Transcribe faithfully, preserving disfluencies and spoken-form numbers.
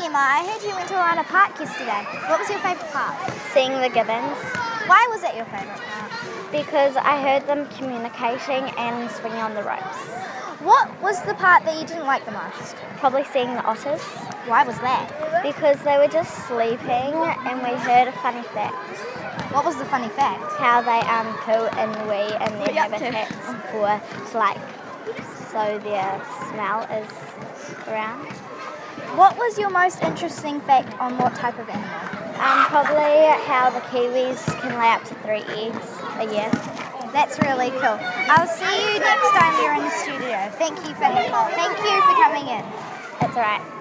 Emma, I heard you went to Orana Park yesterday. What was your favourite part? Seeing the gibbons. Why was it your favourite part? Because I heard them communicating and swinging on the ropes. What was the part that you didn't like the most? Probably seeing the otters. Why was that? Because they were just sleeping and we heard a funny fact. What was the funny fact? How they um poo and wee in their you up to? habitats for to like so their smell is around. What was your most interesting fact on what type of animal? Um, probably how the kiwis can lay up to three eggs a year. That's really cool. I'll see you next time you're in the studio. Thank you for thank you for coming in. That's alright.